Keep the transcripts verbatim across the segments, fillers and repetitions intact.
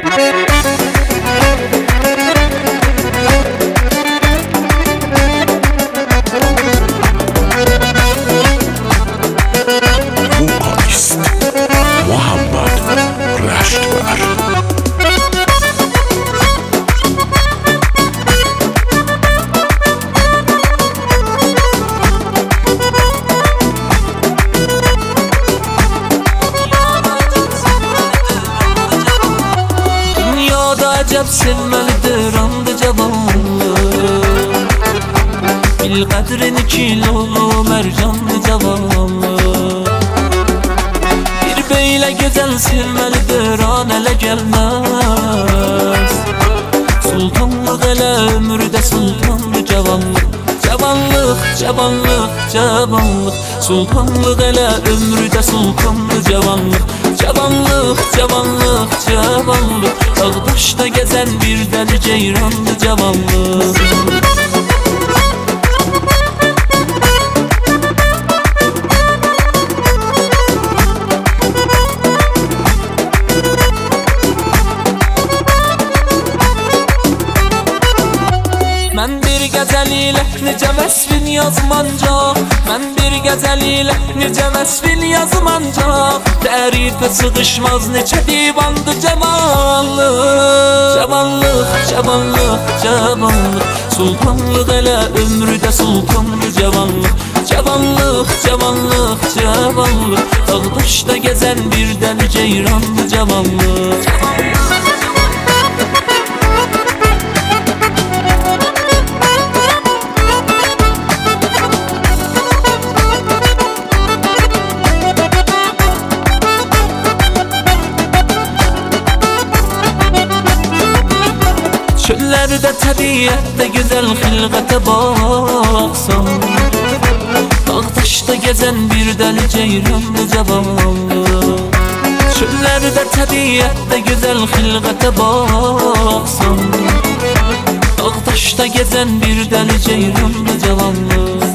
Vokalist Muhammed Reştver. Dünyada acep sevmelidir andı cavanlık. Bil kadrini kilolu mercanlı cavanlık. Bir beyle güzel sevmelidir an ele gelmez. Sultanlık ele ömrüde sultanlı cavanlık. Cavanlık, cavanlık, cavanlık. Sultanlık ele ömrüde sultanlı cavanlık. Cavanlık, cavanlık, cavanlık. Dağ taşta gezen bir deli ceyranlı cavanlık. Mən bir gəzəl ilə necə vəsfin yazmancaq. Mən bir gəzəl ilə necə vəsfin yazmancaq. Tərifə sığışmaz neçə divandı cavanlıq. Cavanlıq, cavanlıq, cavanlıq. Sultanlıq elə ömrüdə sultanlı cavanlıq. Cavanlıq, cavanlıq, cavanlıq. Dağ daşda gəzən bir dəli ceyranlı cavanlıq. Çöllerde təbiyyətdə gözəl xilqətə baxsam. Dağ taşda gəzən bir dəli ceyranlı cavanlıq. Çöllerde təbiyyətdə gözəl xilqətə baxsam. Dağ taşda gəzən bir dəli ceyranlı cavanlıq.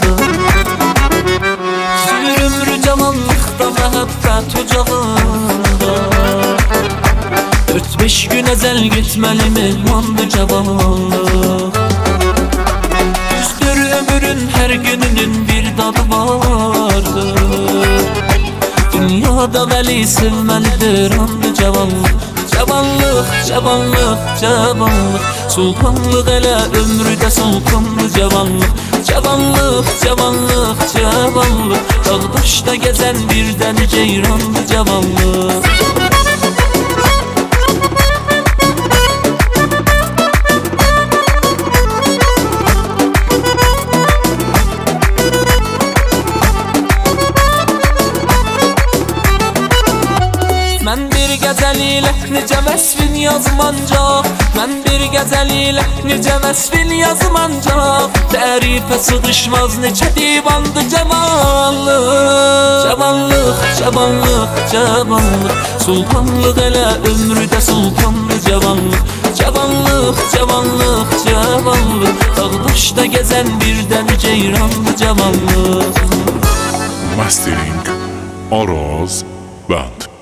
Sürür ömrü cavanlıqda məhəbbət ocağında. Dört beş gün əzəl getməli mehmandı cavanlıq. Düzdür ömrün hər gününün bir dadı vardır. Dünyada vəli sevməlidir andı cavanlıq. Cavanlıq, cavanlıq, cavanlıq. Sultanlıq elə ömrüdə sultanlı cavanlıq. Cavanlıq, cavanlıq, cavanlıq. Dağ daşda gəzən bir dəli ceyranlı cavanlıq. Mən bir gəzəl ilə necə vəsfin yazmancaq. Mən bir gəzəl ilə necə vəsfin yazmancaq. Tərifə sığışmaz neçə divandı cavanlıq. Cavanlıq, cavanlıq, cavanlıq. Sultanlıq elə ömrüdə sultanlı cavanlıq. Cavanlıq, cavanlıq, cavanlıq. Dağ daşda gəzən bir dəli ceyranlı cavanlıq. Mastering Oroz Band.